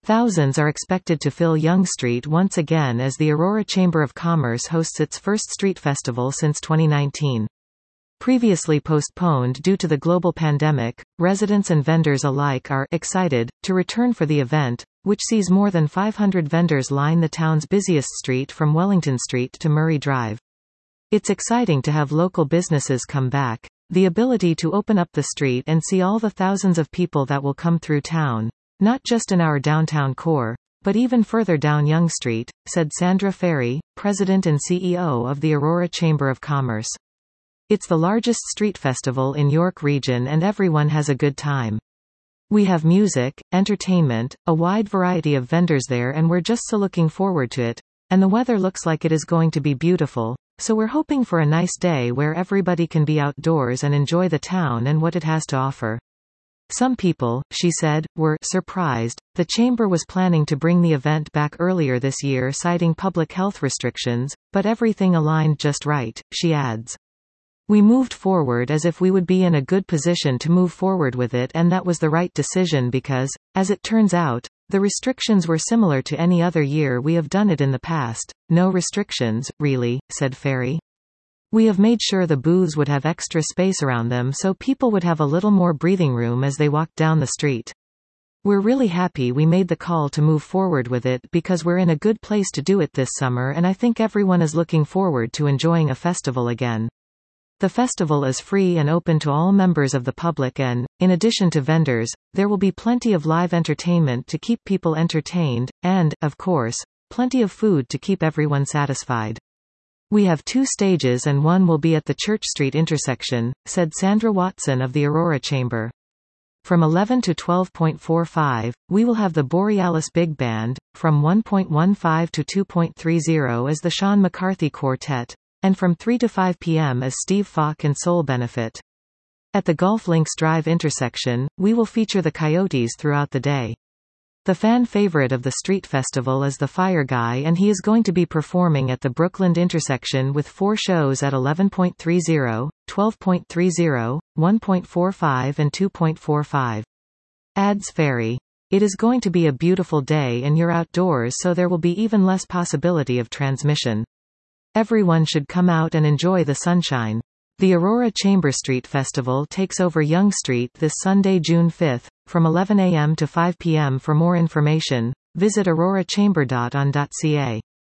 Thousands are expected to fill Yonge Street once again as the Aurora Chamber of Commerce hosts its first street festival since 2019. Previously postponed due to the global pandemic, residents and vendors alike are excited to return for the event, which sees more than 500 vendors line the town's busiest street from Wellington Street to Murray Drive. It's exciting to have local businesses come back. The ability to open up the street and see all the thousands of people that will come through town, not just in our downtown core, but even further down Yonge Street, said Sandra Ferry, President and CEO of the Aurora Chamber of Commerce. It's the largest street festival in York Region and everyone has a good time. We have music, entertainment, a wide variety of vendors there and we're just so looking forward to it. And the weather looks like it is going to be beautiful, so we're hoping for a nice day where everybody can be outdoors and enjoy the town and what it has to offer. Some people, she said, were surprised. The chamber was planning to bring the event back earlier this year citing public health restrictions, but everything aligned just right, she adds. We moved forward as if we would be in a good position to move forward with it and that was the right decision because, as it turns out, the restrictions were similar to any other year we have done it in the past. No restrictions, really, said Ferry. We have made sure the booths would have extra space around them so people would have a little more breathing room as they walked down the street. We're really happy we made the call to move forward with it because we're in a good place to do it this summer and I think everyone is looking forward to enjoying a festival again. The festival is free and open to all members of the public and, in addition to vendors, there will be plenty of live entertainment to keep people entertained, and, of course, plenty of food to keep everyone satisfied. We have 2 stages and one will be at the Church Street intersection, said Sandra Watson of the Aurora Chamber. From 11 to 12.45, we will have the Borealis Big Band, from 1.15 to 2.30 as the Sean McCarthy Quartet, and from 3 to 5 p.m. as Steve Falk and Soul Benefit. At the Golf Links Drive intersection, we will feature the Coyotes throughout the day. The fan favorite of the street festival is the Fire Guy and he is going to be performing at the Brookland intersection with 4 shows at 11.30, 12.30, 1.45 and 2.45. Adds Ferry. It is going to be a beautiful day and you're outdoors so there will be even less possibility of transmission. Everyone should come out and enjoy the sunshine. The Aurora Chamber Street Festival takes over Yonge Street this Sunday, June 5, from 11 a.m. to 5 p.m. For more information, visit aurorachamber.on.ca.